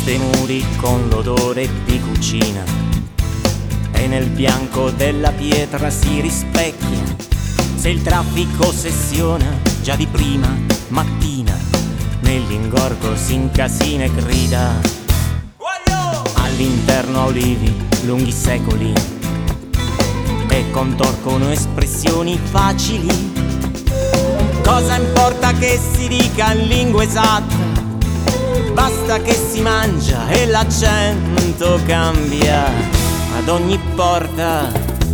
queste muri con l'odore di cucina e nel bianco della pietra si rispecchia. Se il traffico ossessiona già di prima mattina, nell'ingorgo si incasina e grida. All'interno olivi lunghi secoli e contorcono espressioni facili. Cosa importa che si dica in lingua esatta? Basta che si mangia e l'accento cambia ad ogni porta,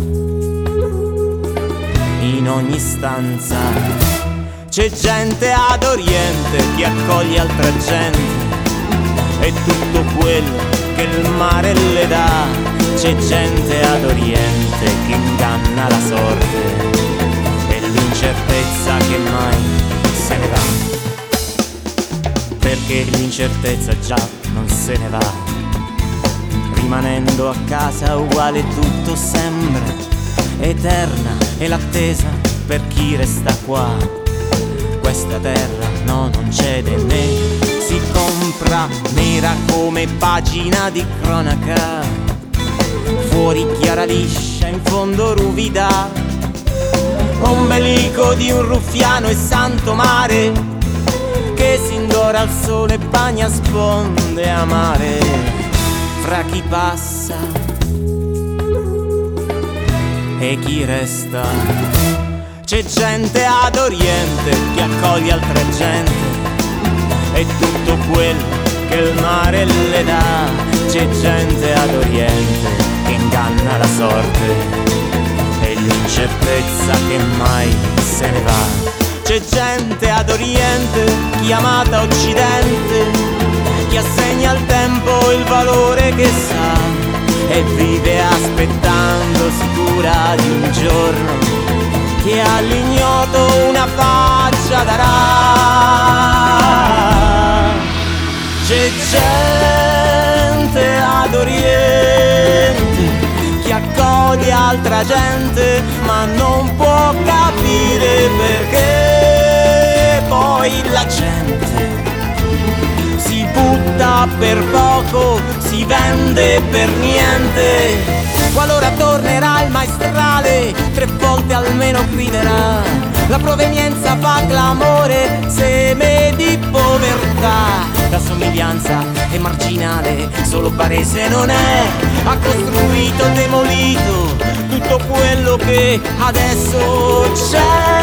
in ogni stanza. C'è gente ad Oriente che accoglie altra gente e tutto quello che il mare le dà. C'è gente ad Oriente che inganna la sorte e l'incertezza che mai se ne va, perché l'incertezza già non se ne va, rimanendo a casa uguale tutto sembra, eterna è l'attesa per chi resta qua. Questa terra no, non cede né si compra, nera come pagina di cronaca, fuori chiara liscia, in fondo ruvida, ombelico di un ruffiano e santo mare che si indora al sole e bagna sponde amare fra chi passa e chi resta. C'è gente ad Oriente che accoglie altra gente e tutto quello che il mare le dà. C'è gente ad Oriente che inganna la sorte e l'incertezza che mai se ne va. C'è gente ad Oriente chiamata Occidente che assegna al tempo il valore che sa e vive aspettando sicura di un giorno che all'ignoto una faccia darà. C'è gente ad Oriente che accoglie altra gente ma non può capire perché poi la gente si butta per poco, si vende per niente. Qualora tornerà il maestrale, 3 volte almeno griderà. La provenienza fa clamore, seme di povertà. La somiglianza è marginale, solo barese non è. Ha costruito, demolito tutto quello che adesso c'è.